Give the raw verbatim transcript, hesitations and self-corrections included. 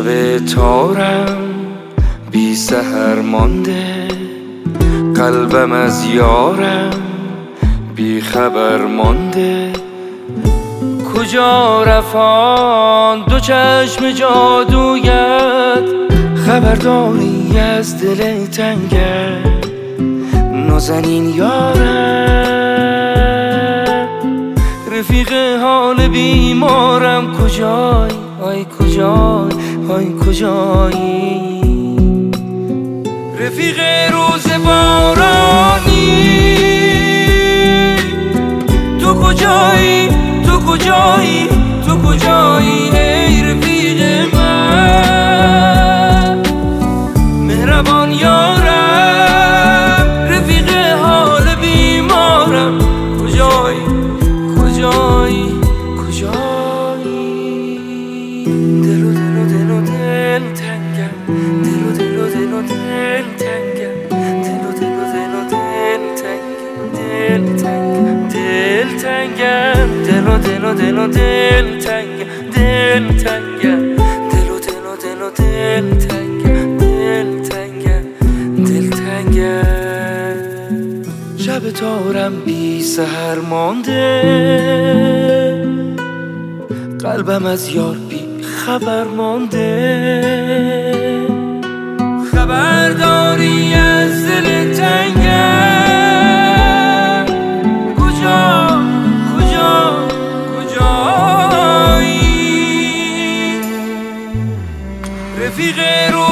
شب تارم بی سحر مانده، قلبم از یارم بی خبر مانده. کجا رفان دو چشم جادویت، خبرداری از دل تنگت نازنین یارم. رفیق حال بیمارم کجای، آی کجای، آی کجایی. رفیق روز بارانی تو کجایی، تو کجایی، تو کجایی ای رفیق من مهربان یارم. رفیق حال بیمارم کجایی، کجایی، کجایی. دل و دل و دل و دل تنگم، دل و دل و دل و دل تنگم، دل و دل و دل و دل تنگم، دل تنگم، دل تنگم، دل و دل و دل و دل تنگم، دل تنگم، دل و دل و دل و دل تنگم، دل تنگم، دل تنگم. شب تارم بی سحر مانده، قلبم از یار بی خبر مانده. خبرداری از دل تنگم کجا، کجا، کجایی. رفیق رو